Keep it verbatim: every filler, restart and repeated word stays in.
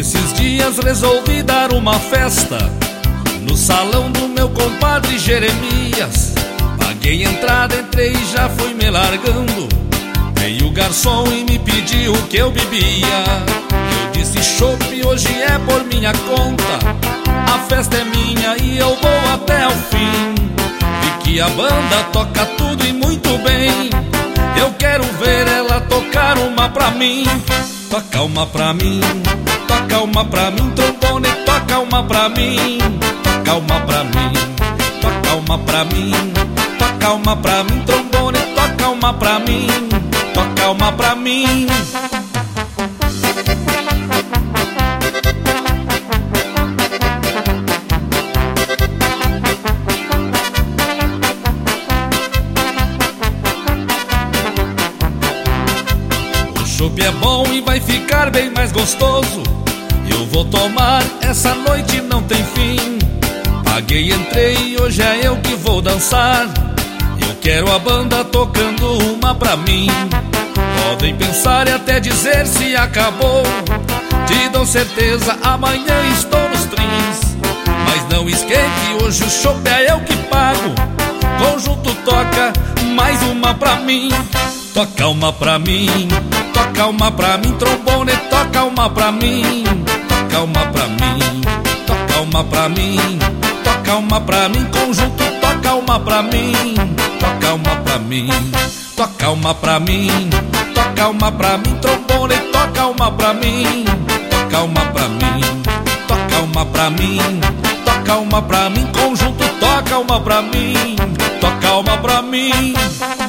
Esses dias resolvi dar uma festa no salão do meu compadre Jeremias. Paguei entrada, entrei e já fui me largando. Veio o garçom e me pediu o que eu bebia. Eu disse: chope, hoje é por minha conta. A festa é minha e eu vou até o fim. E que a banda toca tudo e muito bem. Eu quero ver ela tocar uma pra mim. Toca uma pra mim, toca uma pra mim, trombone, toca uma pra mim. Toca uma pra mim, toca uma pra mim, toca uma pra mim, trombone, toca uma pra mim, toca uma pra mim. O chopp é bom e vai ficar bem mais gostoso. Eu vou tomar, essa noite não tem fim. Paguei, entrei e hoje é eu que vou dançar. Eu quero a banda tocando uma pra mim. Podem pensar e até dizer se acabou. Te dou certeza, amanhã estou nos trins. Mas não esquente, hoje o chopp é eu que pago. Conjunto toca, mais uma pra mim. Toca uma pra mim, toca uma pra mim, trombone, toca uma pra mim. Toca uma pra mim, toca uma pra mim, toca uma pra mim, conjunto, toca uma pra mim. Toca uma pra mim, toca uma pra mim, toca uma pra mim, trombone, toca uma pra mim. Toca uma pra mim, toca uma pra mim, toca uma pra mim, conjunto, toca uma pra mim. Toca uma pra mim.